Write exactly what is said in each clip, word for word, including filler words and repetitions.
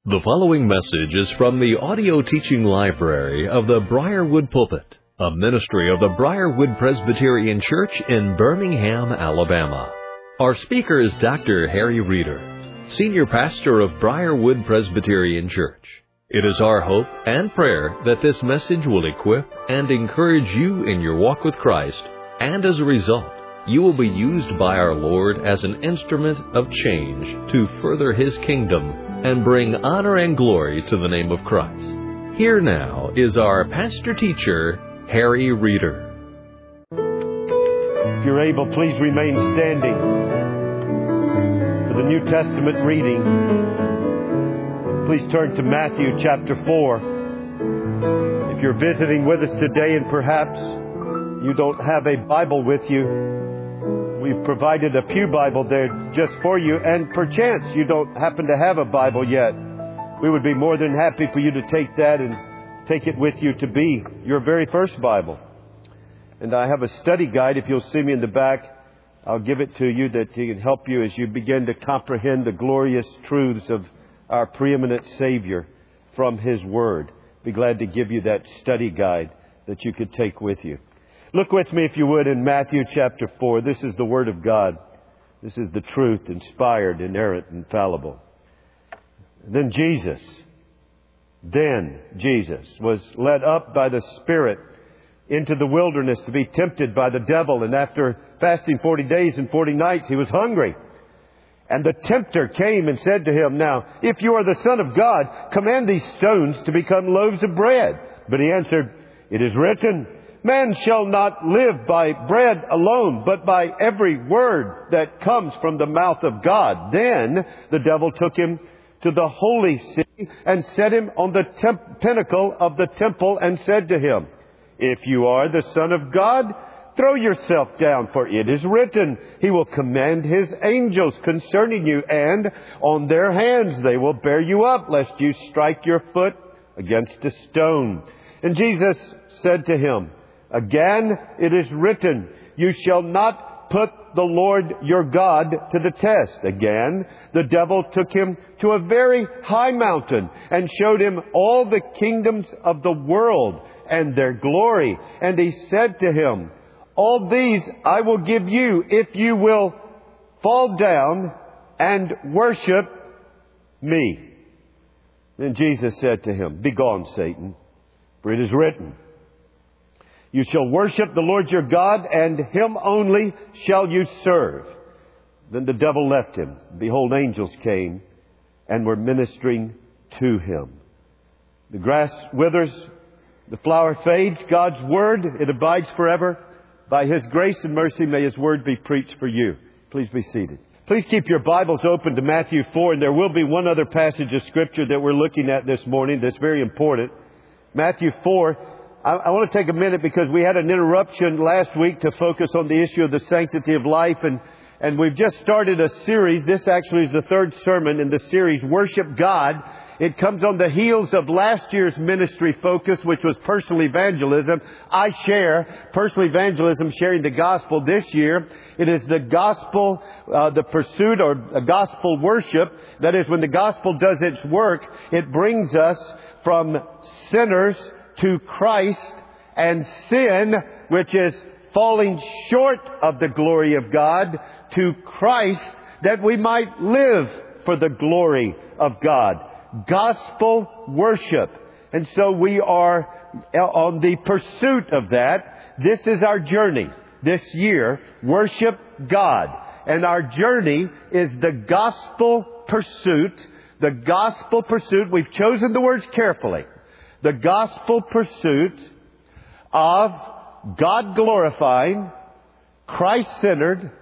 The following message is from the audio teaching library of the Briarwood Pulpit, a ministry of the Briarwood Presbyterian Church in Birmingham, Alabama. Our speaker is Doctor Harry Reeder, Senior Pastor of Briarwood Presbyterian Church. It is our hope and prayer that this message will equip and encourage you in your walk with Christ, and as a result, you will be used by our Lord as an instrument of change to further His kingdom and bring honor and glory to the name of Christ. Here now is our pastor-teacher, Harry Reeder. If you're able, please remain standing for the New Testament reading. Please turn to Matthew chapter four. If you're visiting with us today and perhaps you don't have a Bible with you, we've provided a pew Bible there just for you, and perchance you don't happen to have a Bible yet. We would be more than happy for you to take that and take it with you to be your very first Bible. And I have a study guide. If you'll see me in the back, I'll give it to you that it can help you as you begin to comprehend the glorious truths of our preeminent Savior from His Word. Be glad to give you that study guide that you could take with you. Look with me, if you would, in Matthew chapter four. This is the Word of God. This is the truth, inspired, inerrant, infallible. Then Jesus, then Jesus was led up by the Spirit into the wilderness to be tempted by the devil. And after fasting forty days and forty nights, He was hungry. And the tempter came and said to Him, "Now, if you are the Son of God, command these stones to become loaves of bread." But He answered, "It is written, man shall not live by bread alone, but by every word that comes from the mouth of God." Then the devil took Him to the holy city and set Him on the temp- pinnacle of the temple and said to Him, "If you are the Son of God, throw yourself down, for it is written, He will command His angels concerning you, and on their hands they will bear you up, lest you strike your foot against a stone." And Jesus said to him, "Again, it is written, you shall not put the Lord your God to the test." Again, the devil took him to a very high mountain and showed him all the kingdoms of the world and their glory. And he said to him, "All these I will give you if you will fall down and worship me." Then Jesus said to him, "Begone, Satan, for it is written, you shall worship the Lord your God, and Him only shall you serve." Then the devil left him. Behold, angels came and were ministering to him. The grass withers, the flower fades. God's Word, it abides forever. By His grace and mercy, may His Word be preached for you. Please be seated. Please keep your Bibles open to Matthew four, and there will be one other passage of Scripture that we're looking at this morning that's very important. Matthew four. I, I want to take a minute because we had an interruption last week to focus on the issue of the sanctity of life. And, and we've just started a series. This actually is the third sermon in the series, Worship God. It comes on the heels of last year's ministry focus, which was personal evangelism. I share personal evangelism, sharing the gospel. This year, it is the gospel, uh, the pursuit or a gospel worship. That is, when the gospel does its work, it brings us from sinners to Christ, and sin, which is falling short of the glory of God, to Christ, that we might live for the glory of God. Gospel worship. And so we are on the pursuit of that. This is our journey this year. Worship God. And our journey is the gospel pursuit. The gospel pursuit. We've chosen the words carefully. The gospel pursuit of God-glorifying, Christ-centered,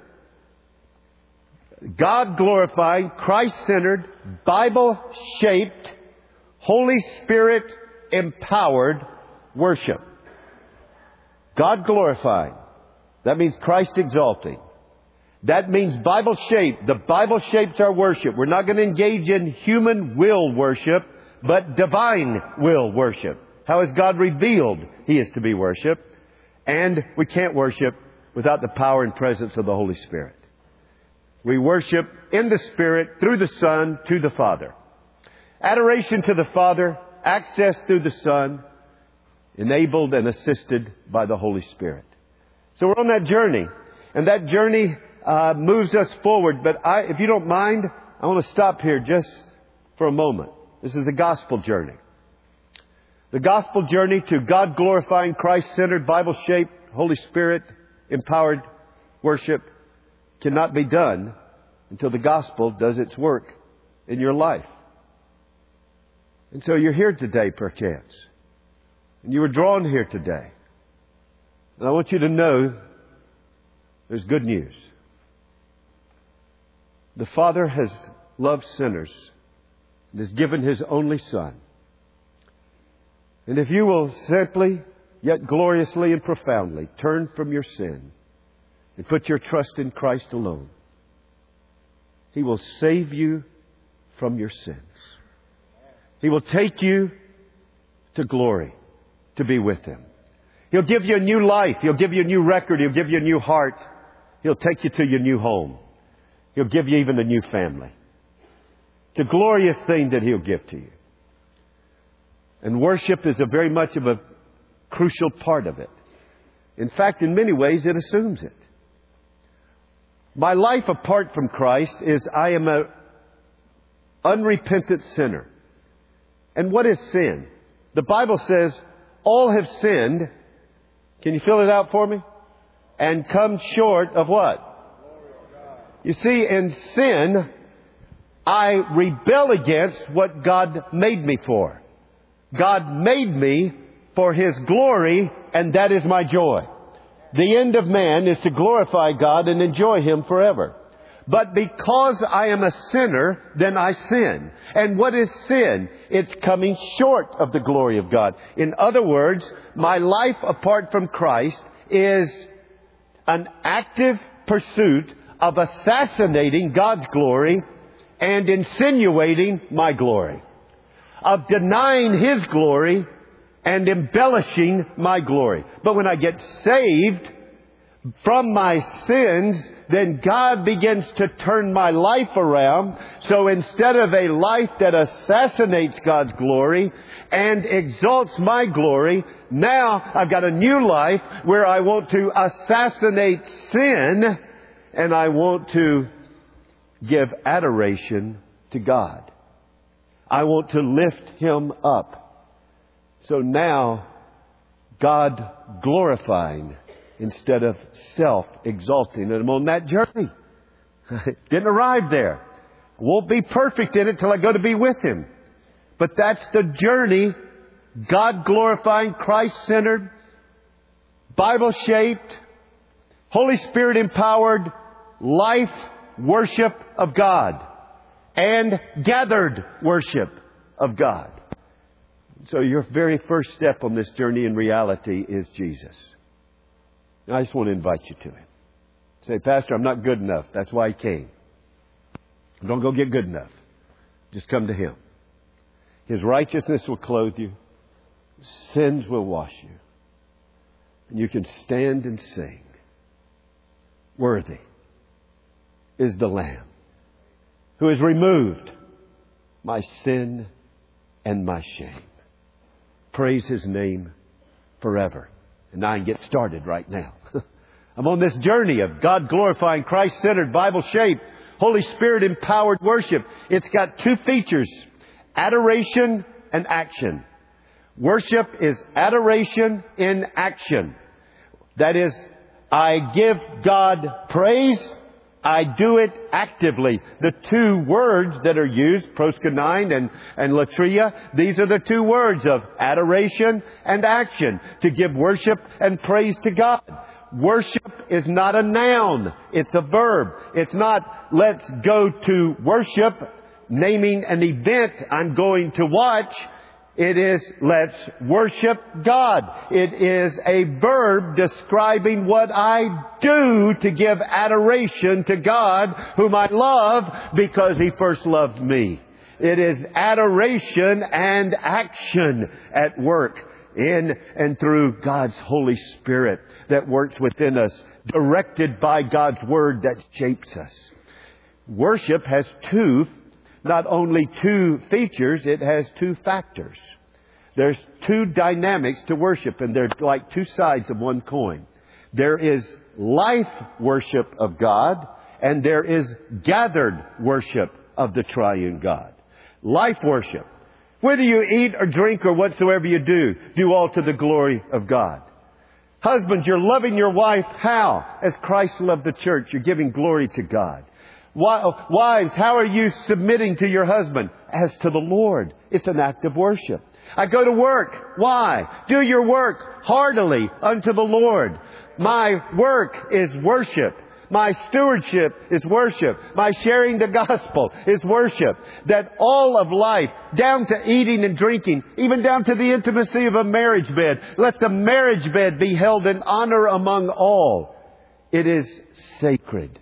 God-glorifying, Christ-centered, Bible-shaped, Holy Spirit-empowered worship. God-glorifying. That means Christ-exalting. That means Bible-shaped. The Bible shapes our worship. We're not going to engage in human will worship, but divine will worship. How is God revealed He is to be worshipped? And we can't worship without the power and presence of the Holy Spirit. We worship in the Spirit, through the Son, to the Father. Adoration to the Father, access through the Son, enabled and assisted by the Holy Spirit. So we're on that journey. And that journey uh, moves us forward. But I, if you don't mind, I want to stop here just for a moment. This is a gospel journey. The gospel journey to God-glorifying, Christ-centered, Bible-shaped, Holy Spirit-empowered worship cannot be done until the gospel does its work in your life. And so you're here today, perchance. And you were drawn here today. And I want you to know there's good news. The Father has loved sinners and has given His only Son. And if you will simply, yet gloriously and profoundly, turn from your sin and put your trust in Christ alone, He will save you from your sins. He will take you to glory to be with Him. He'll give you a new life. He'll give you a new record. He'll give you a new heart. He'll take you to your new home. He'll give you even a new family. It's a glorious thing that He'll give to you. And worship is a very much of a crucial part of it. In fact, in many ways, it assumes it. My life apart from Christ is I am an unrepentant sinner. And what is sin? The Bible says all have sinned. Can you fill it out for me? And come short of what? You see, in sin, I rebel against what God made me for. God made me for His glory, and that is my joy. The end of man is to glorify God and enjoy Him forever. But because I am a sinner, then I sin. And what is sin? It's coming short of the glory of God. In other words, my life apart from Christ is an active pursuit of assassinating God's glory and insinuating my glory. Of denying His glory and embellishing my glory. But when I get saved from my sins, then God begins to turn my life around. So instead of a life that assassinates God's glory and exalts my glory, now I've got a new life where I want to assassinate sin and I want to give adoration to God. I want to lift Him up. So now, God glorifying instead of self-exalting. And I'm on that journey. Didn't arrive there. I won't be perfect in it till I go to be with Him. But that's the journey, God-glorifying, Christ-centered, Bible-shaped, Holy Spirit-empowered life worship of God. And gathered worship of God. So your very first step on this journey in reality is Jesus. And I just want to invite you to Him. Say, Pastor, I'm not good enough. That's why He came. Don't go get good enough. Just come to Him. His righteousness will clothe you. Sins will wash you. And you can stand and sing. Worthy is the Lamb who has removed my sin and my shame. Praise His name forever. And I can get started right now. I'm on this journey of God-glorifying, Christ-centered, Bible-shaped, Holy Spirit-empowered worship. It's got two features, adoration and action. Worship is adoration in action. That is, I give God praise. I do it actively. The two words that are used, proskunine and, and latria, these are the two words of adoration and action. To give worship and praise to God. Worship is not a noun. It's a verb. It's not, let's go to worship, naming an event I'm going to watch. It is, let's worship God. It is a verb describing what I do to give adoration to God, whom I love because He first loved me. It is adoration and action at work in and through God's Holy Spirit that works within us, directed by God's Word that shapes us. Worship has two not only two features, it has two factors. There's two dynamics to worship, and they're like two sides of one coin. There is life worship of God, and there is gathered worship of the triune God. Life worship. Whether you eat or drink or whatsoever you do, do all to the glory of God. Husbands, you're loving your wife. How? As Christ loved the church. You're giving glory to God. Wives, how are you submitting to your husband? As to the Lord. It's an act of worship. I go to work. Why? Do your work heartily unto the Lord. My work is worship. My stewardship is worship. My sharing the gospel is worship. That all of life, down to eating and drinking, even down to the intimacy of a marriage bed, let the marriage bed be held in honor among all. It is sacred.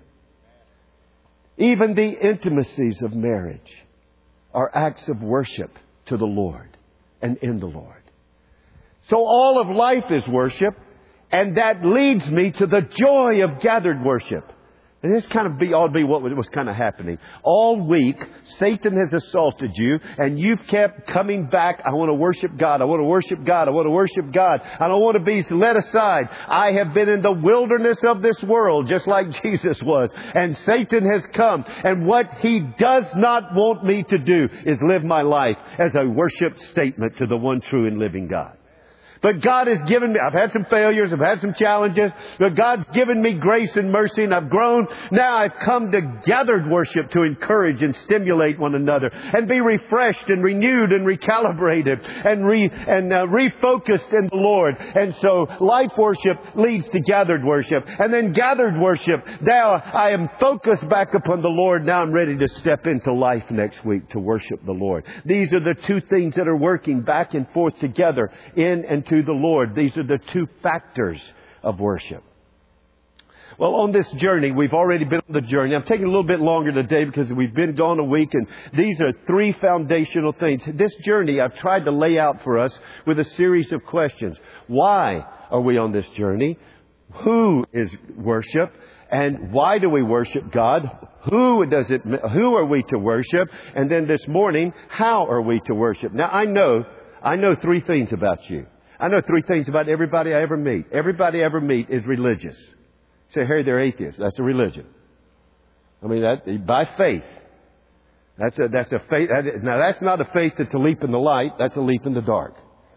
Even the intimacies of marriage are acts of worship to the Lord and in the Lord. So all of life is worship. And that leads me to the joy of gathered worship. And this kind of be, ought to be what was kind of happening. All week, Satan has assaulted you, and you've kept coming back. I want to worship God. I want to worship God. I want to worship God. I don't want to be led aside. I have been in the wilderness of this world, just like Jesus was. And Satan has come. And what he does not want me to do is live my life as a worship statement to the one true and living God. But God has given me, I've had some failures, I've had some challenges, but God's given me grace and mercy, and I've grown. Now I've come to gathered worship to encourage and stimulate one another and be refreshed and renewed and recalibrated and re, and uh, refocused in the Lord. And so life worship leads to gathered worship. And then gathered worship, now I am focused back upon the Lord. Now I'm ready to step into life next week to worship the Lord. These are the two things that are working back and forth together in and to the Lord. These are the two factors of worship. Well, on this journey, we've already been on the journey. I'm taking a little bit longer today because we've been gone a week, and these are three foundational things. This journey I've tried to lay out for us with a series of questions. Why are we on this journey? Who is worship? And why do we worship God? Who does it? Who are we to worship? And then this morning, how are we to worship? Now, I know, I know three things about you. I know three things about everybody I ever meet. Everybody I ever meet is religious. Say, Harry, they're atheists. That's a religion. I mean, that by faith. That's a that's a faith. Now, that's not a faith that's a leap in the light. That's a leap in the dark.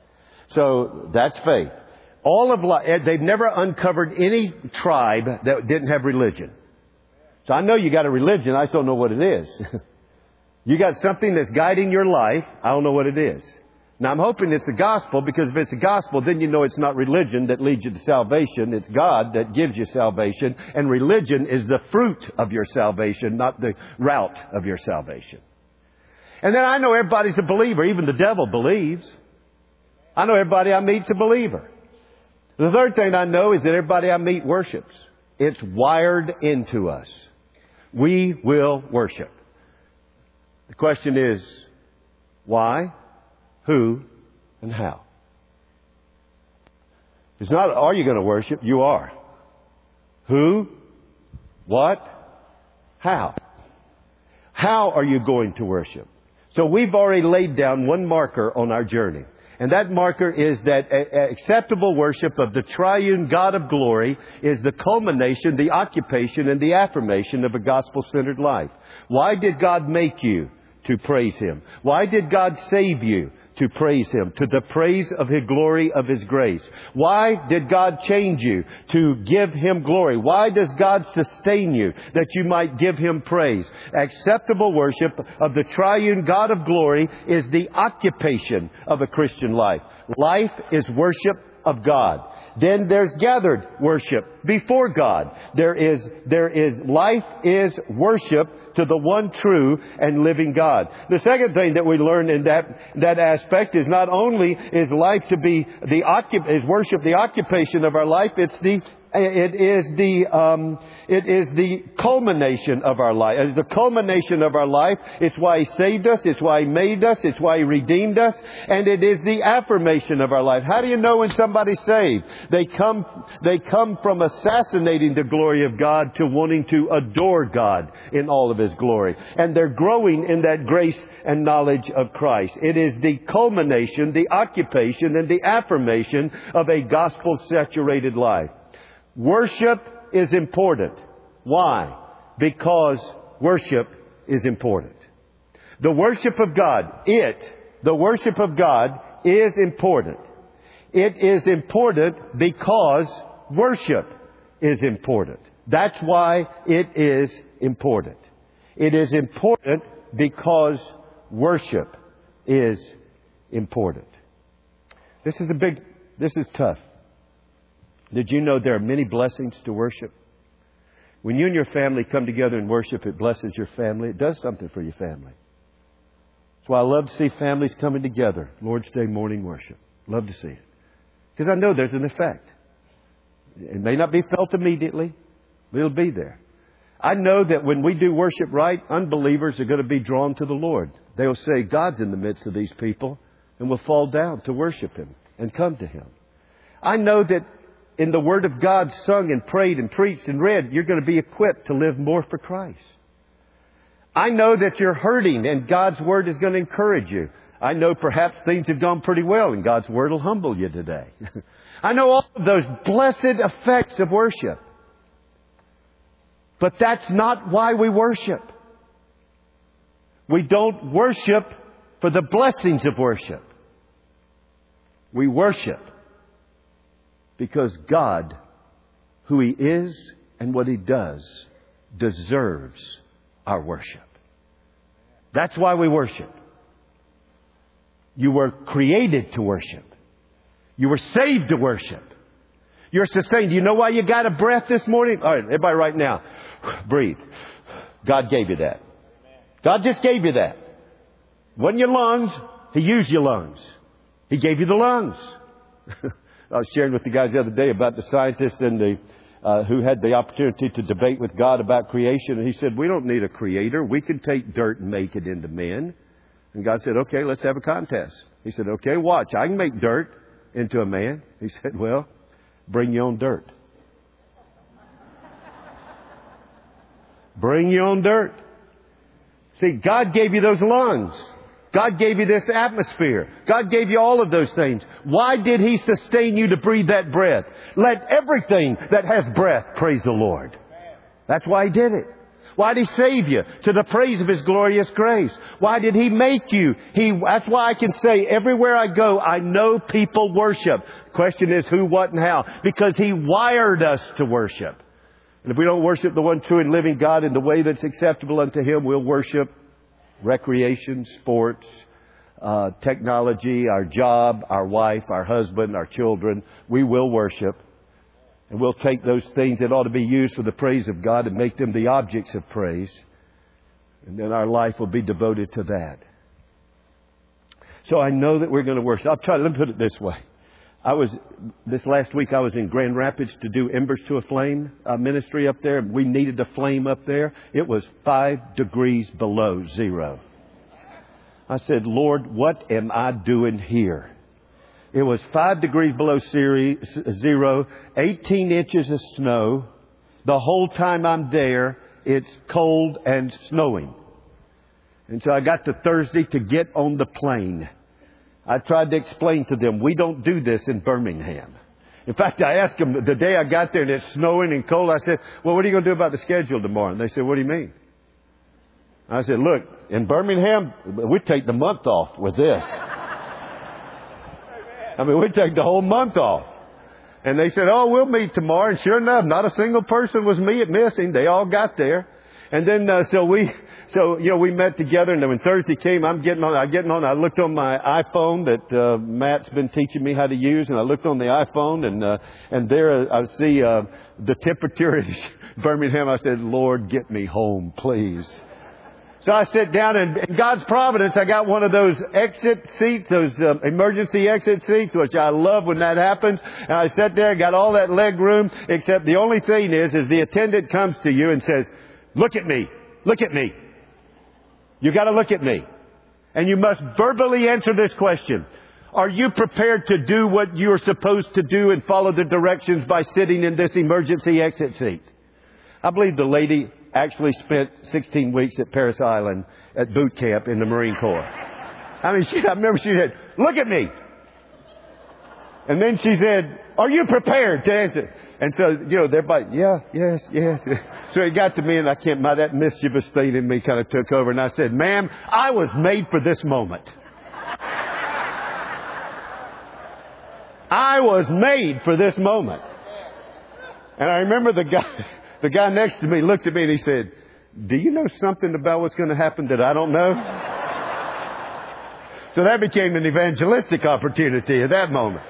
So that's faith. All of life, they've never uncovered any tribe that didn't have religion. So I know you got a religion. I just don't know what it is. You got something that's guiding your life. I don't know what it is. Now, I'm hoping it's the gospel, because if it's the gospel, then you know it's not religion that leads you to salvation. It's God that gives you salvation. And religion is the fruit of your salvation, not the route of your salvation. And then I know everybody's a believer. Even the devil believes. I know everybody I meet's a believer. The third thing I know is that everybody I meet worships. It's wired into us. We will worship. The question is, why? Who and how? It's not, are you going to worship? You are. Who? What? How? How are you going to worship? So we've already laid down one marker on our journey. And that marker is that acceptable worship of the triune God of glory is the culmination, the occupation, and the affirmation of a gospel-centered life. Why did God make you? To praise Him. Why did God save you? To praise Him. To the praise of His glory, of His grace. Why did God change you? To give Him glory. Why does God sustain you? That you might give Him praise. Acceptable worship of the triune God of glory is the occupation of a Christian life. Life is worship of God. Then there's gathered worship before God. There is, there is, life is worship to the one true and living God. The second thing that we learn in that, that aspect is not only is life to be the occup- is worship the occupation of our life, it's the, it is the, um, It is the culmination of our life. It's the culmination of our life. It's why He saved us. It's why He made us. It's why He redeemed us. And it is the affirmation of our life. How do you know when somebody's saved? They come, they come from assassinating the glory of God to wanting to adore God in all of His glory. And they're growing in that grace and knowledge of Christ. It is the culmination, the occupation, and the affirmation of a gospel-saturated life. Worship is important. Why? Because worship is important. The worship of God, it, the worship of God is important. It is important because worship is important. That's why it is important. It is important because worship is important. This is a big, this is tough. Did you know there are many blessings to worship? When you and your family come together and worship, it blesses your family. It does something for your family. That's why I love to see families coming together. Lord's Day morning worship. Love to see it. Because I know there's an effect. It may not be felt immediately, but it'll be there. I know that when we do worship right, unbelievers are going to be drawn to the Lord. They'll say, God's in the midst of these people, and will fall down to worship Him and come to Him. I know that in the Word of God sung and prayed and preached and read, you're going to be equipped to live more for Christ. I know that you're hurting and God's Word is going to encourage you. I know perhaps things have gone pretty well and God's Word will humble you today. I know all of those blessed effects of worship. But that's not why we worship. We don't worship for the blessings of worship. We worship because God, who He is and what He does, deserves our worship. That's why we worship. You were created to worship. You were saved to worship. You're sustained. Do you know why you got a breath this morning? All right, everybody right now, breathe. God gave you that. God just gave you that. Wasn't your lungs. He used your lungs. He gave you the lungs. I was sharing with the guys the other day about the scientists and the uh, who had the opportunity to debate with God about creation. And he said, we don't need a creator. We can take dirt and make it into men. And God said, okay, let's have a contest. He said, okay, watch. I can make dirt into a man. He said, well, bring your own dirt. Bring your own dirt. See, God gave you those lungs. God gave you this atmosphere. God gave you all of those things. Why did He sustain you to breathe that breath? Let everything that has breath praise the Lord. That's why He did it. Why did He save you? To the praise of His glorious grace. Why did He make you? He, that's why I can say everywhere I go, I know people worship. The question is who, what, and how. Because He wired us to worship. And if we don't worship the one true and living God in the way that's acceptable unto Him, we'll worship recreation, sports, uh, technology, our job, our wife, our husband, our children. We will worship. And we'll take those things that ought to be used for the praise of God and make them the objects of praise. And then our life will be devoted to that. So I know that we're going to worship. I'll try, let me put it this way. I was, this last week I was in Grand Rapids to do Embers to a Flame uh, ministry up there. We needed a flame up there. It was five degrees below zero. I said, Lord, what am I doing here? It was five degrees below zero, eighteen inches of snow. The whole time I'm there, it's cold and snowing. And so I got to Thursday to get on the plane. I tried to explain to them, we don't do this in Birmingham. In fact, I asked them the day I got there and it's snowing and cold. I said, well, what are you going to do about the schedule tomorrow? And they said, what do you mean? I said, look, in Birmingham, we take the month off with this. I mean, we take the whole month off. And they said, oh, we'll meet tomorrow. And sure enough, not a single person was me missing. They all got there. And then, uh, so we, so, you know, we met together. And then when Thursday came, I'm getting on, I'm getting on, I looked on my iPhone that, uh, Matt's been teaching me how to use. And I looked on the iPhone and, uh, and there I see, uh, the temperature in Birmingham. I said, Lord, get me home, please. So I sit down, and in God's providence, I got one of those exit seats, those uh, emergency exit seats, which I love when that happens. And I sat there, got all that leg room, except the only thing is, is the attendant comes to you and says, look at me, look at me. You got to look at me. And you must verbally answer this question. Are you prepared to do what you're supposed to do and follow the directions by sitting in this emergency exit seat? I believe the lady actually spent sixteen weeks at Parris Island at boot camp in the Marine Corps. I mean, she, I remember she said, look at me. And then she said, are you prepared to answer? And so, you know, everybody, yeah, yes, yes. So it got to me, and I can't, my, that mischievous thing in me kind of took over. And I said, ma'am, I was made for this moment. I was made for this moment. And I remember the guy, the guy next to me looked at me and he said, do you know something about what's going to happen that I don't know? So that became an evangelistic opportunity at that moment.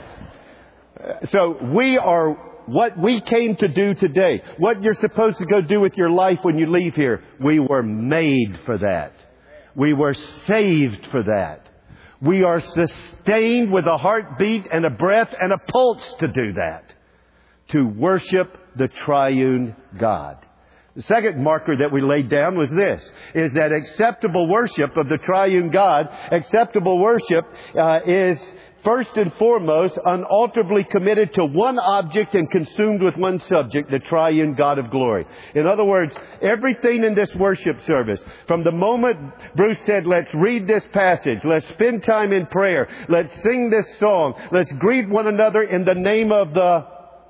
So we are what we came to do today. What you're supposed to go do with your life when you leave here. We were made for that. We were saved for that. We are sustained with a heartbeat and a breath and a pulse to do that. To worship the triune God. The second marker that we laid down was this, is that acceptable worship of the triune God, acceptable worship uh, is first and foremost unalterably committed to one object and consumed with one subject, the triune God of glory. In other words, everything in this worship service, from the moment Bruce said, let's read this passage, let's spend time in prayer, let's sing this song, let's greet one another in the name of the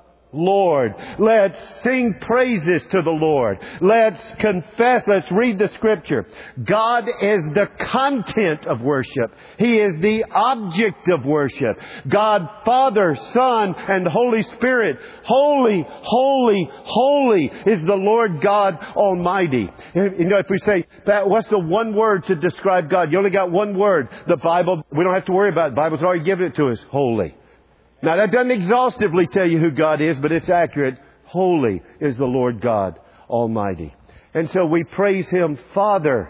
Lord. Let's sing praises to the Lord. Let's confess. Let's read the Scripture. God is the content of worship. He is the object of worship. God, Father, Son, and Holy Spirit. Holy, holy, holy is the Lord God Almighty. You know, if we say, what's the one word to describe God? You only got one word. The Bible, we don't have to worry about it. The Bible's already given it to us. Holy. Now, that doesn't exhaustively tell you who God is, but it's accurate. Holy is the Lord God Almighty. And so we praise Him, Father,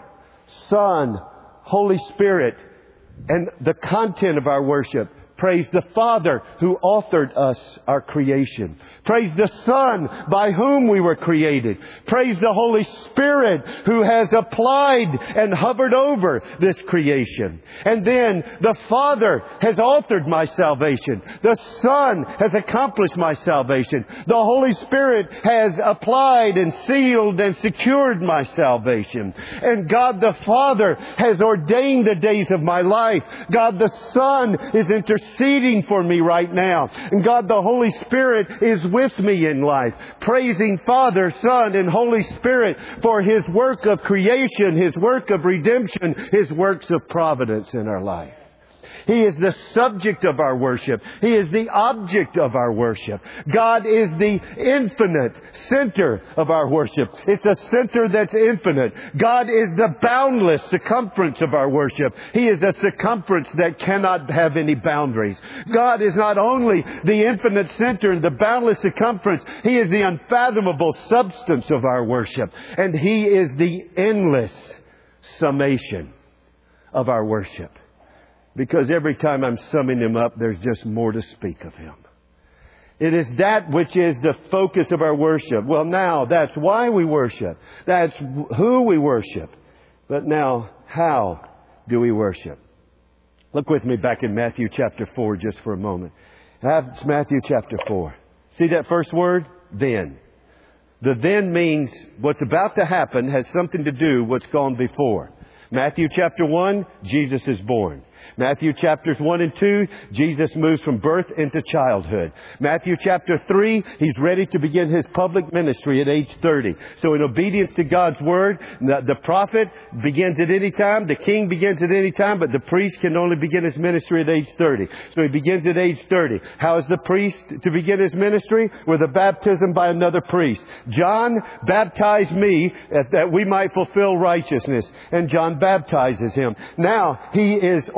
Son, Holy Spirit. And the content of our worship, praise the Father who authored us, our creation. Praise the Son by whom we were created. Praise the Holy Spirit who has applied and hovered over this creation. And then the Father has authored my salvation. The Son has accomplished my salvation. The Holy Spirit has applied and sealed and secured my salvation. And God the Father has ordained the days of my life. God the Son is interceding for me right now. And God the Holy Spirit is with me in life. Praising Father, Son, and Holy Spirit for His work of creation, His work of redemption, His works of providence in our life. He is the subject of our worship. He is the object of our worship. God is the infinite center of our worship. It's a center that's infinite. God is the boundless circumference of our worship. He is a circumference that cannot have any boundaries. God is not only the infinite center and the boundless circumference. He is the unfathomable substance of our worship. And He is the endless summation of our worship. Because every time I'm summing Him up, there's just more to speak of Him. It is that which is the focus of our worship. Well, now, that's why we worship. That's who we worship. But now, how do we worship? Look with me back in Matthew chapter four just for a moment. That's Matthew chapter four. See that first word? Then. The then means what's about to happen has something to do with what's gone before. Matthew chapter one, Jesus is born. Matthew chapters one and two, Jesus moves from birth into childhood. Matthew chapter three, He's ready to begin His public ministry at age thirty. So in obedience to God's Word, the, the prophet begins at any time, the king begins at any time, but the priest can only begin his ministry at age thirty. So he begins at age thirty. How is the priest to begin his ministry? With a baptism by another priest. John baptized me that we might fulfill righteousness. And John baptizes him. Now he is ordained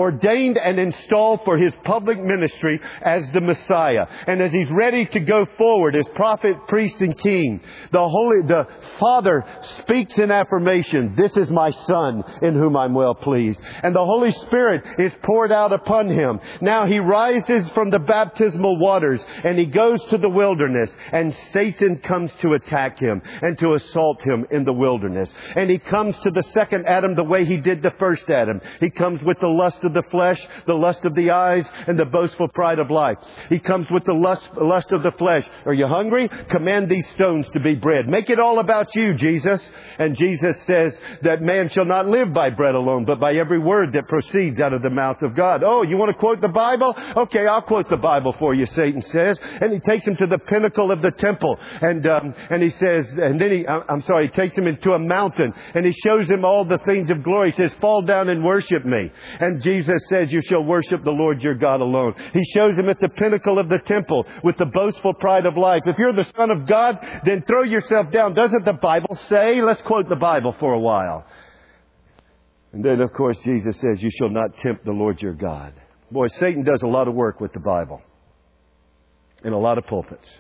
ordained and installed for His public ministry as the Messiah. And as He's ready to go forward as prophet, priest, and king, the Holy, the Father speaks in affirmation, "This is my Son in whom I'm well pleased." And the Holy Spirit is poured out upon Him. Now He rises from the baptismal waters and He goes to the wilderness, and Satan comes to attack Him and to assault Him in the wilderness. And he comes to the second Adam the way he did the first Adam. He comes with the lust of the flesh, the lust of the eyes, and the boastful pride of life. He comes with the lust, lust of the flesh. "Are you hungry? Command these stones to be bread." Make it all about you, Jesus. And Jesus says that man shall not live by bread alone, but by every word that proceeds out of the mouth of God. "Oh, you want to quote the Bible? Okay, I'll quote the Bible for you," Satan says. And he takes him to the pinnacle of the temple. And um, and he says, and then he, I'm sorry, he takes him into a mountain. And he shows him all the things of glory. He says, "Fall down and worship me." And Jesus says, "You shall worship the Lord your God alone." He shows him at the pinnacle of the temple with the boastful pride of life. "If you're the Son of God, then throw yourself down." Doesn't the Bible say? Let's quote the Bible for a while. And then, of course, Jesus says, "You shall not tempt the Lord your God." Boy, Satan does a lot of work with the Bible in a lot of pulpits.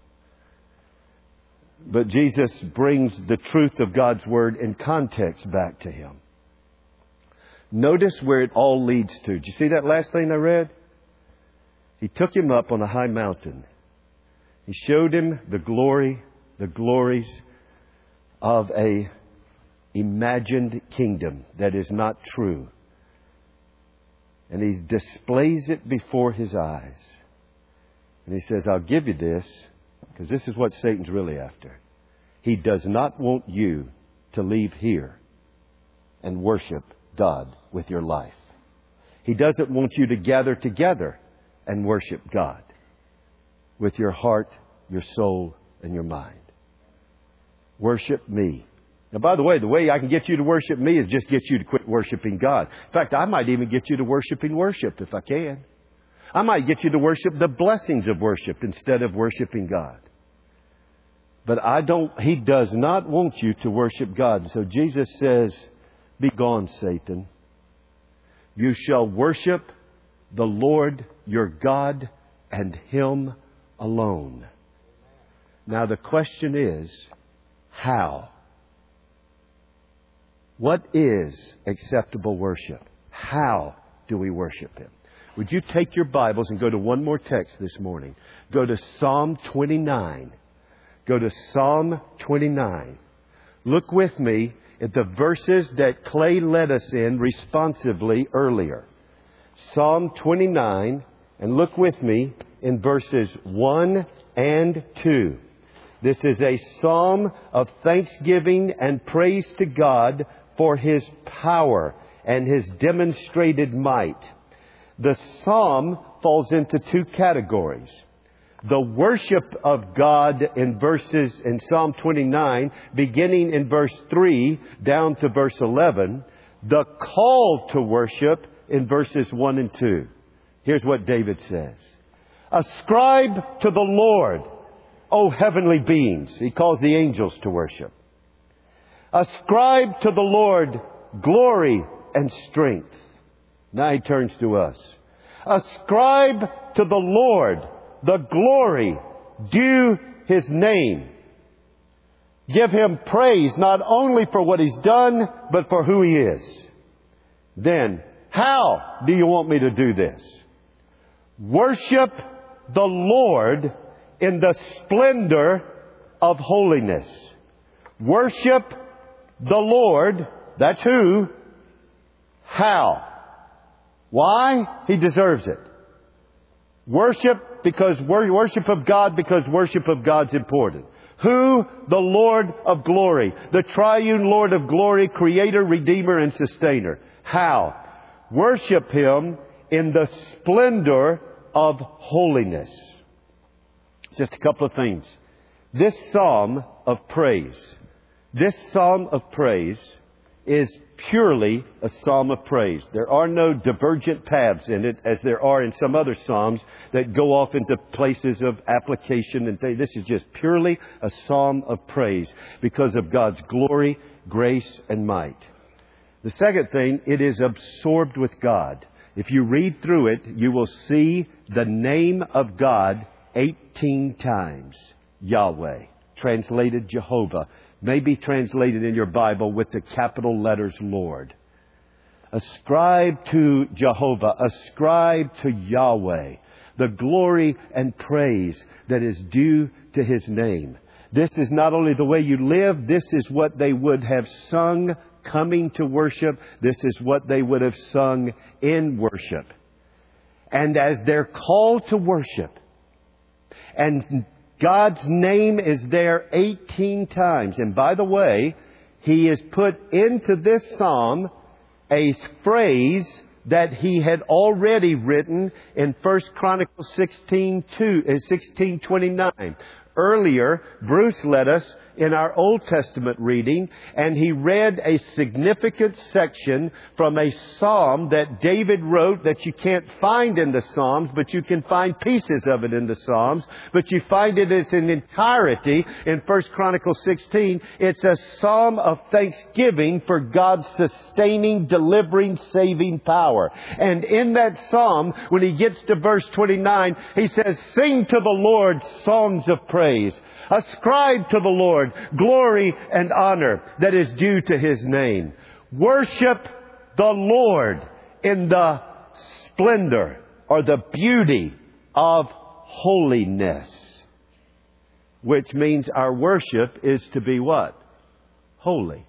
But Jesus brings the truth of God's Word in context back to him. Notice where it all leads to. Did you see that last thing I read? He took him up on a high mountain. He showed him the glory, the glories of a imagined kingdom that is not true. And He displays it before his eyes. And He says, "I'll give you this," because this is what Satan's really after. He does not want you to leave here and worship God with your life. He doesn't want you to gather together and worship God with your heart, your soul, and your mind. Worship me. Now, by the way, the way I can get you to worship me is just get you to quit worshiping God. In fact, I might even get you to worshiping worship if I can. I might get you to worship the blessings of worship instead of worshiping God. But I don't, He does not want you to worship God. So Jesus says, "Be gone, Satan. You shall worship the Lord your God and Him alone." Now the question is, how? What is acceptable worship? How do we worship Him? Would you take your Bibles and go to one more text this morning? Go to Psalm twenty-nine. Go to Psalm twenty-nine. Look with me at the verses that Clay led us in responsively earlier. Psalm twenty-nine, and look with me in verses one and two. This is a psalm of thanksgiving and praise to God for His power and His demonstrated might. The psalm falls into two categories. The worship of God in verses in Psalm twenty-nine, beginning in verse three down to verse eleven. The call to worship in verses one and two. Here's what David says. "Ascribe to the Lord, O heavenly beings." He calls the angels to worship. "Ascribe to the Lord glory and strength." Now He turns to us. "Ascribe to the Lord the glory due His name. Give Him praise not only for what He's done, but for who He is." Then, how do you want me to do this? "Worship the Lord in the splendor of holiness." Worship the Lord. That's who. How? Why? He deserves it. Worship because worship of God, because worship of God's important. Who? The Lord of glory. The triune Lord of glory, Creator, Redeemer, and Sustainer. How? Worship Him in the splendor of holiness. Just a couple of things. This psalm of praise, this psalm of praise is purely a psalm of praise. There are no divergent paths in it as there are in some other psalms that go off into places of application and th- this is just purely a psalm of praise because of God's glory, grace, and might. The second thing, it is absorbed with God. If you read through it, you will see the name of God eighteen times. Yahweh, translated Jehovah, may be translated in your Bible with the capital letters Lord. Ascribe to Jehovah, ascribe to Yahweh the glory and praise that is due to His name. This is not only the way you live, this is what they would have sung coming to worship. This is what they would have sung in worship. And as they're called to worship, and God's name is there eighteen times. And by the way, He has put into this psalm a phrase that He had already written in First Chronicles sixteen twenty-nine. Earlier, Bruce led us in our Old Testament reading, and he read a significant section from a psalm that David wrote that you can't find in the Psalms, but you can find pieces of it in the Psalms. But you find it as an entirety in First Chronicles sixteen. It's a psalm of thanksgiving for God's sustaining, delivering, saving power. And in that psalm, when he gets to verse twenty-nine, he says, "Sing to the Lord songs of praise. Ascribe to the Lord glory and honor that is due to His name. Worship the Lord in the splendor or the beauty of holiness." Which means our worship is to be what? Holy.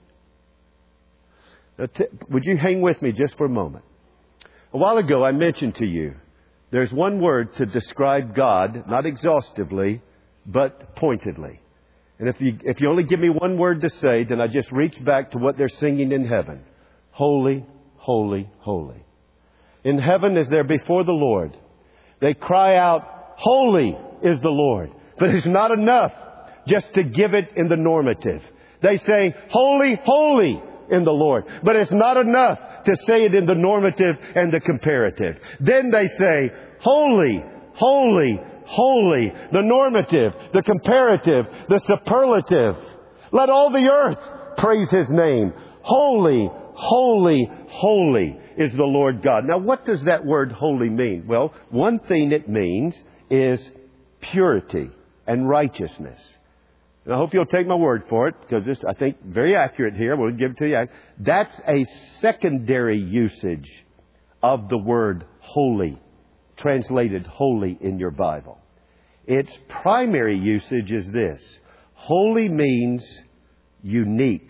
Now, t- would you hang with me just for a moment? A while ago I mentioned to you there's one word to describe God, not exhaustively, but pointedly. And if you if you only give me one word to say, then I just reach back to what they're singing in heaven. Holy, holy, holy. In heaven as they're before the Lord, they cry out, "Holy is the Lord." But it's not enough just to give it in the normative. They say, "Holy, holy in the Lord." But it's not enough to say it in the normative and the comparative. Then they say, "Holy, holy, holy," the normative, the comparative, the superlative. "Let all the earth praise His name. Holy, holy, holy is the Lord God." Now, what does that word holy mean? Well, one thing it means is purity and righteousness. And I hope you'll take my word for it, because this, I think, very accurate here. We'll give it to you. That's a secondary usage of the word holy, translated holy in your Bible. Its primary usage is this. Holy means unique.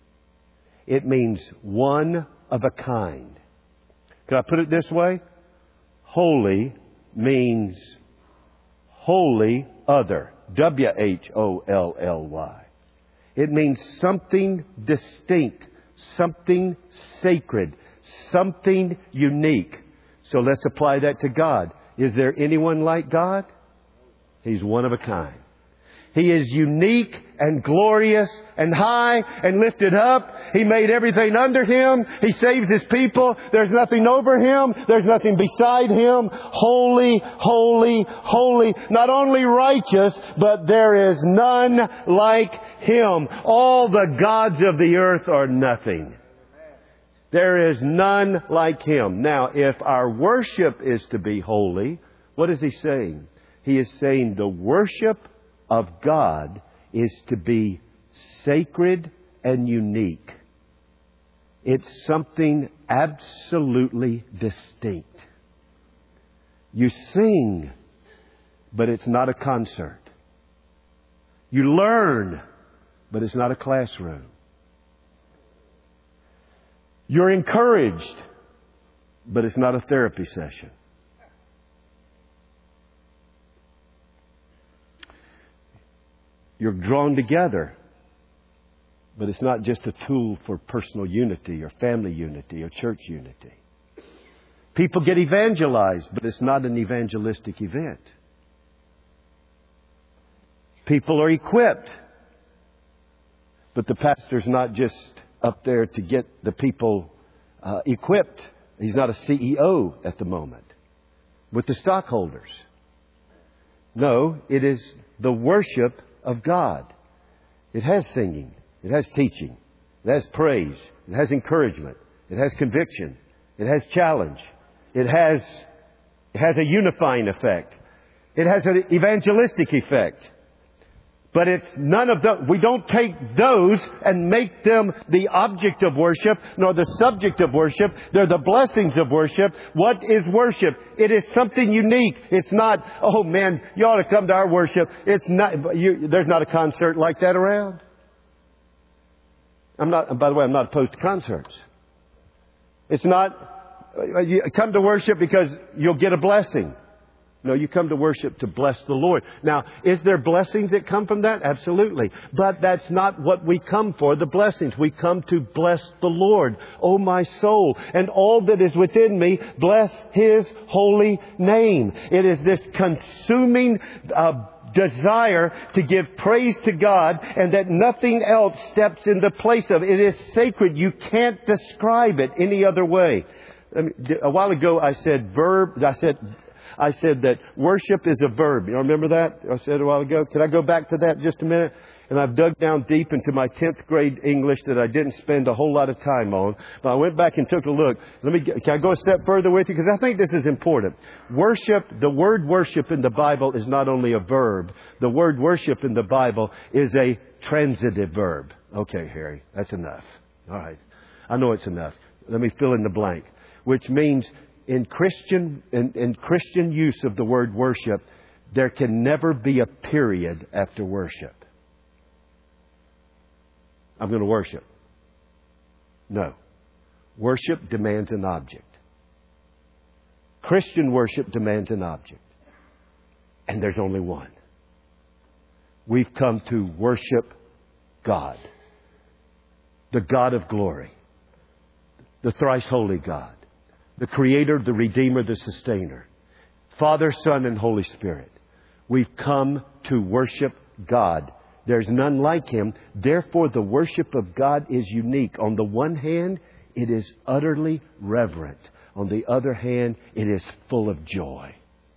It means one of a kind. Can I put it this way? Holy means wholly other. W H O L L Y. It means something distinct, something sacred, something unique. So let's apply that to God. Is there anyone like God? He's one of a kind. He is unique and glorious and high and lifted up. He made everything under Him. He saves His people. There's nothing over Him. There's nothing beside Him. Holy, holy, holy. Not only righteous, but there is none like Him. All the gods of the earth are nothing. There is none like Him. Now, if our worship is to be holy, what is He saying? He is saying the worship of God is to be sacred and unique. It's something absolutely distinct. You sing, but it's not a concert. You learn, but it's not a classroom. You're encouraged, but it's not a therapy session. You're drawn together, but it's not just a tool for personal unity or family unity or church unity. People get evangelized, but it's not an evangelistic event. People are equipped, but the pastor's not just up there to get the people uh, equipped. He's not a C E O at the moment with the stockholders. No, it is the worship of God. It has singing. It has teaching. It has praise. It has encouragement. It has conviction. It has challenge. It has, it has a unifying effect. It has an evangelistic effect. But it's none of the, we don't take those and make them the object of worship, nor the subject of worship. They're the blessings of worship. What is worship? It is something unique. It's not, oh man, you ought to come to our worship. It's not, you, there's not a concert like that around. I'm not, by the way, I'm not opposed to concerts. It's not, you come to worship because you'll get a blessing. No, you come to worship to bless the Lord. Now, is there blessings that come from that? Absolutely. But that's not what we come for, the blessings. We come to bless the Lord, O my soul, and all that is within me, bless His holy name. It is this consuming uh, desire to give praise to God, and that nothing else steps in the place of it. It is sacred. You can't describe it any other way. I mean, a while ago, I said verb, I said... I said that worship is a verb. You remember that? I said a while ago. Can I go back to that just a minute? And I've dug down deep into my tenth grade English that I didn't spend a whole lot of time on. But I went back and took a look. Let me. Can I go a step further with you? Because I think this is important. Worship, the word worship in the Bible is not only a verb. The word worship in the Bible is a transitive verb. Okay, Harry, that's enough. All right. I know it's enough. Let me fill in the blank. Which means... In Christian, in, in Christian use of the word worship, there can never be a period after worship. I'm going to worship. No. Worship demands an object. Christian worship demands an object. And there's only one. We've come to worship God. The God of glory. The thrice holy God. The Creator, the Redeemer, the Sustainer. Father, Son, and Holy Spirit. We've come to worship God. There's none like Him. Therefore, the worship of God is unique. On the one hand, it is utterly reverent. On the other hand, it is full of joy.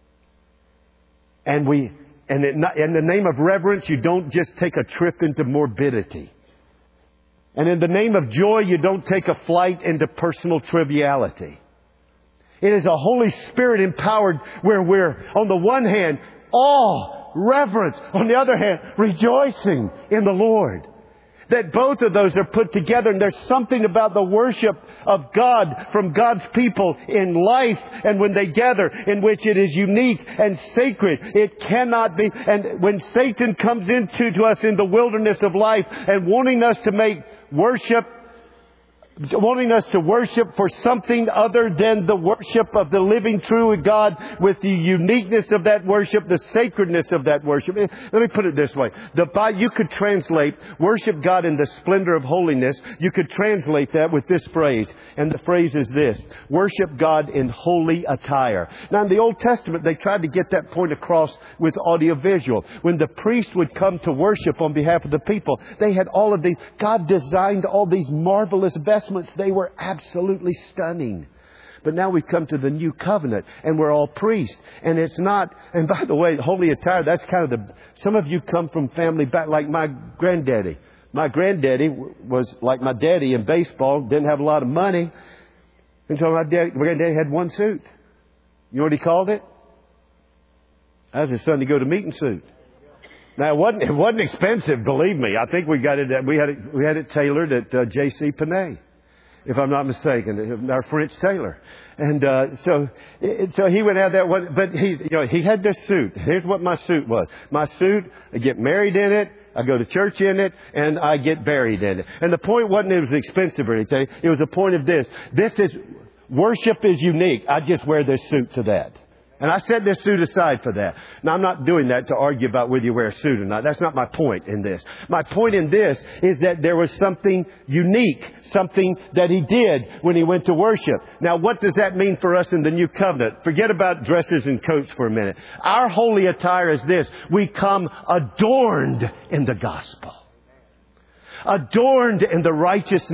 And we, and it, in the name of reverence, you don't just take a trip into morbidity. And in the name of joy, you don't take a flight into personal triviality. It is a Holy Spirit empowered where we're, on the one hand, awe, reverence. On the other hand, rejoicing in the Lord. That both of those are put together. And there's something about the worship of God from God's people in life and when they gather in which it is unique and sacred. It cannot be. And when Satan comes into to us in the wilderness of life and wanting us to make worship wanting us to worship for something other than the worship of the living true God, with the uniqueness of that worship, the sacredness of that worship. Let me put it this way. The, you could translate worship God in the splendor of holiness. You could translate that with this phrase. And the phrase is this: worship God in holy attire. Now in the Old Testament, they tried to get that point across with audiovisual. When the priest would come to worship on behalf of the people, they had all of these, God designed all these marvelous vestments. They were absolutely stunning. But now we've come to the new covenant and we're all priests. And it's not, and by the way, holy attire, that's kind of the, some of you come from family back, like my granddaddy. My granddaddy was like my daddy in baseball, didn't have a lot of money. And so my, dad, my granddaddy had one suit. You know what he called it? That was his Sunday go to meeting suit. Now it wasn't, it wasn't expensive, believe me. I think we got it, we had it, we had it tailored at uh, J C Penney, if I'm not mistaken, our French tailor. And uh, so, it, so he would have that one. But he, you know, he had this suit. Here's what my suit was. My suit, I get married in it, I go to church in it, and I get buried in it. And the point wasn't it was expensive or anything. It was a point of this. This is, worship is unique. I just wear this suit to that. And I set this suit aside for that. Now, I'm not doing that to argue about whether you wear a suit or not. That's not my point in this. My point in this is that there was something unique, something that He did when He went to worship. Now, what does that mean for us in the new covenant? Forget about dresses and coats for a minute. Our holy attire is this: we come adorned in the gospel. Adorned in the righteousness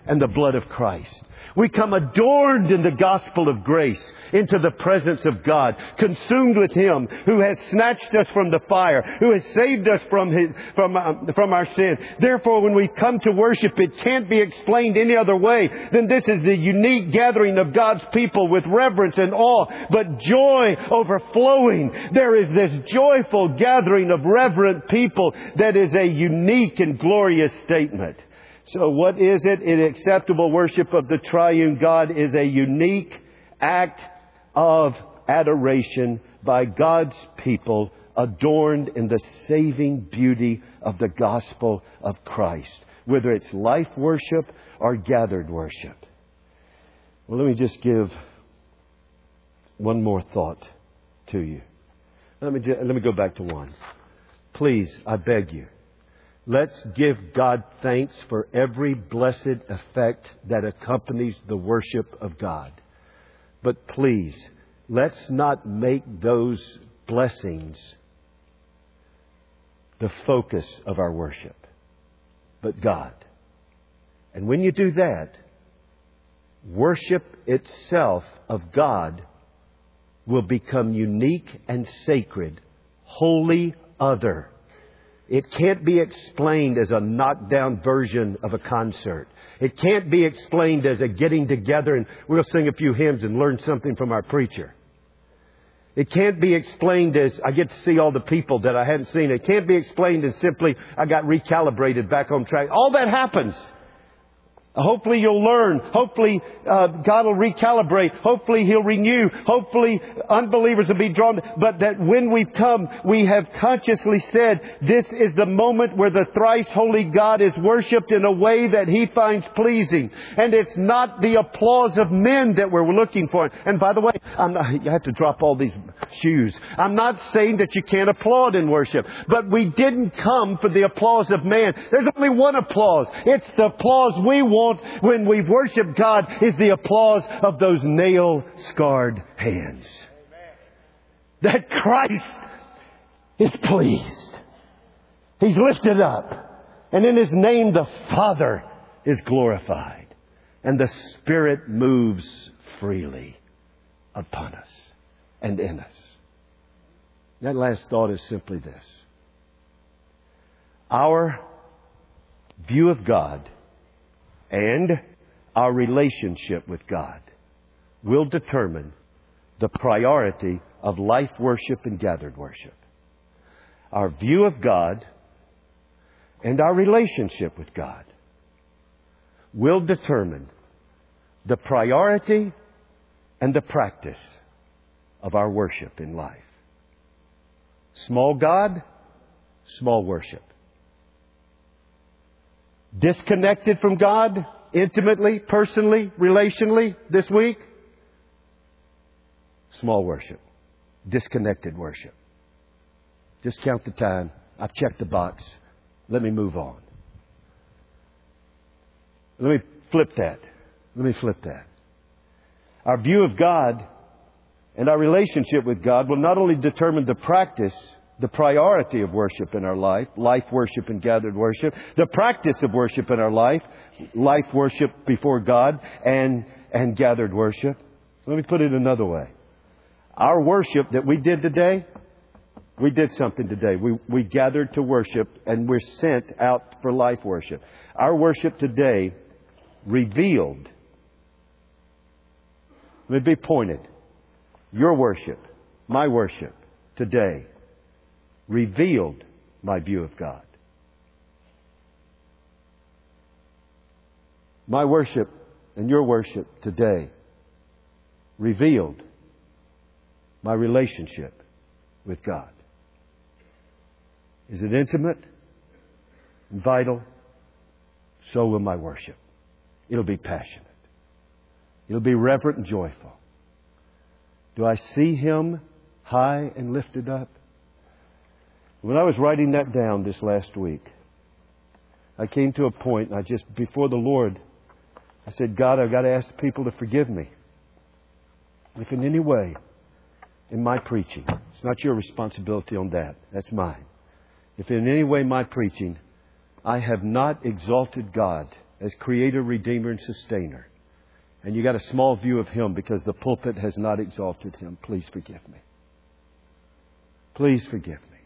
and the blood of Christ. We come adorned in the gospel of grace into the presence of God, consumed with Him who has snatched us from the fire, who has saved us from his, from, uh, from our sin. Therefore, when we come to worship, it can't be explained any other way than this is the unique gathering of God's people with reverence and awe, but joy overflowing. There is this joyful gathering of reverent people that is a unique and glorious statement. So what is it? An acceptable worship of the triune God is a unique act of adoration by God's people, adorned in the saving beauty of the gospel of Christ, whether it's life worship or gathered worship. Well, let me just give one more thought to you. Let me just, let me go back to one. Please, I beg you. Let's give God thanks for every blessed effect that accompanies the worship of God. But please, let's not make those blessings the focus of our worship, but God. And when you do that, worship itself of God will become unique and sacred, holy, other. It can't be explained as a knockdown version of a concert. It can't be explained as a getting together and we'll sing a few hymns and learn something from our preacher. It can't be explained as I get to see all the people that I hadn't seen. It can't be explained as simply I got recalibrated back on track. All that happens. Hopefully you'll learn. Hopefully uh, God will recalibrate. Hopefully He'll renew. Hopefully unbelievers will be drawn. But that when we come, we have consciously said, this is the moment where the thrice holy God is worshipped in a way that He finds pleasing. And it's not the applause of men that we're looking for. And by the way, I'm not, you have to drop all these shoes. I'm not saying that you can't applaud in worship. But we didn't come for the applause of man. There's only one applause. It's the applause we want when we worship God, is the applause of those nail-scarred hands. That Christ is pleased. He's lifted up. And in His name the Father is glorified. And the Spirit moves freely upon us and in us. That last thought is simply this. Our view of God and our relationship with God will determine the priority of life worship and gathered worship. Our view of God and our relationship with God will determine the priority and the practice of our worship in life. Small God, small worship. Disconnected from God, intimately, personally, relationally this week? Small worship. Disconnected worship. Just count the time. I've checked the box. Let me move on. Let me flip that. Let me flip that. Our view of God and our relationship with God will not only determine the practice, the priority of worship in our life, life worship and gathered worship, the practice of worship in our life, life worship before God and, and gathered worship. Let me put it another way. Our worship that we did today, we did something today. We, we gathered to worship and we're sent out for life worship. Our worship today revealed, let me be pointed, your worship, my worship today revealed my view of God. My worship and your worship today revealed my relationship with God. Is it intimate and vital? So will my worship. It'll be passionate. It'll be reverent and joyful. Do I see Him high and lifted up? When I was writing that down this last week, I came to a point, and I just, before the Lord, I said, God, I've got to ask people to forgive me. If in any way, in my preaching, it's not your responsibility on that, that's mine. If in any way my preaching, I have not exalted God as Creator, Redeemer, and Sustainer, and you got a small view of Him because the pulpit has not exalted Him, please forgive me. Please forgive me.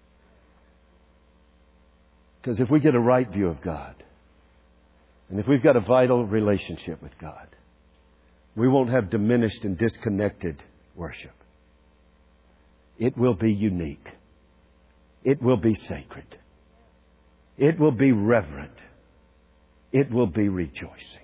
Because if we get a right view of God, and if we've got a vital relationship with God, we won't have diminished and disconnected worship. It will be unique. It will be sacred. It will be reverent. It will be rejoicing.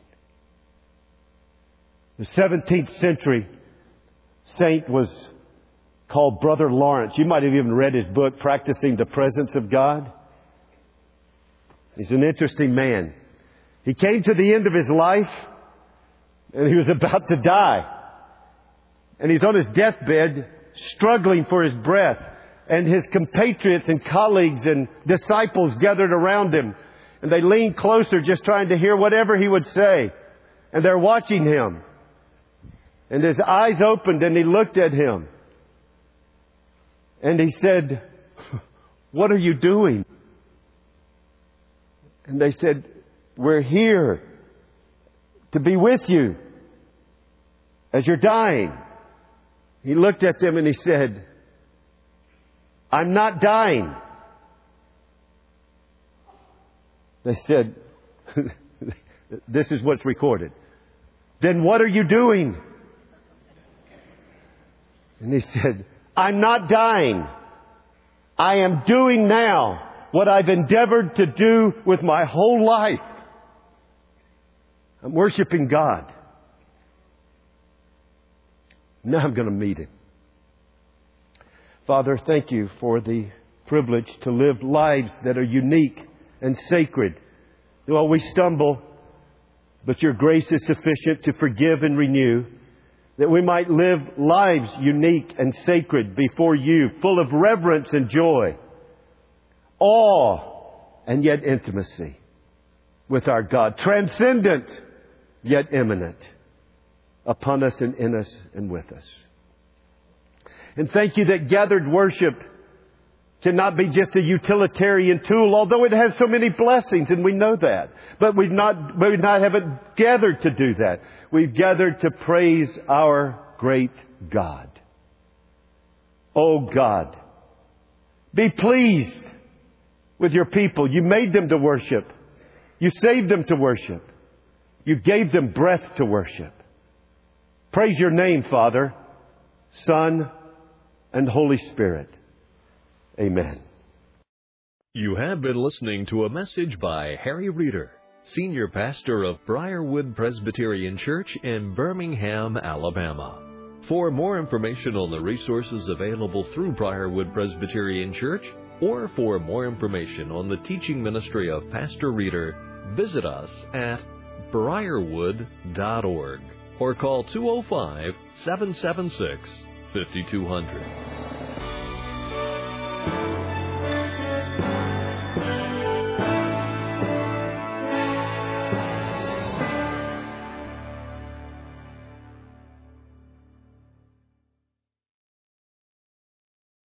The seventeenth century saint was called Brother Lawrence. You might have even read his book, Practicing the Presence of God. He's an interesting man. He came to the end of his life, and he was about to die. And he's on his deathbed, struggling for his breath. And his compatriots and colleagues and disciples gathered around him. And they leaned closer, just trying to hear whatever he would say. And they're watching him. And his eyes opened, and he looked at him. And he said, "What are you doing?" And they said, "We're here to be with you as you're dying." He looked at them and he said, "I'm not dying." They said, this is what's recorded. "Then what are you doing?" And he said, "I'm not dying. I am doing now what I've endeavored to do with my whole life. I'm worshiping God. Now I'm going to meet Him." Father, thank you for the privilege to live lives that are unique and sacred. Well, we stumble, but your grace is sufficient to forgive and renew, that we might live lives unique and sacred before you, full of reverence and joy, awe and yet intimacy with our God, transcendent yet immanent, upon us and in us and with us. And thank you that gathered worship cannot be just a utilitarian tool, although it has so many blessings, and we know that. But we've not, we not haven't gathered to do that. We've gathered to praise our great God. Oh God, be pleased with your people. You made them to worship. You saved them to worship. You gave them breath to worship. Praise your name, Father, Son, and Holy Spirit. Amen. You have been listening to a message by Harry Reeder, Senior Pastor of Briarwood Presbyterian Church in Birmingham, Alabama. For more information on the resources available through Briarwood Presbyterian Church, or for more information on the teaching ministry of Pastor Reeder, visit us at briarwood dot org or call two oh five, seven seven six, five two zero zero.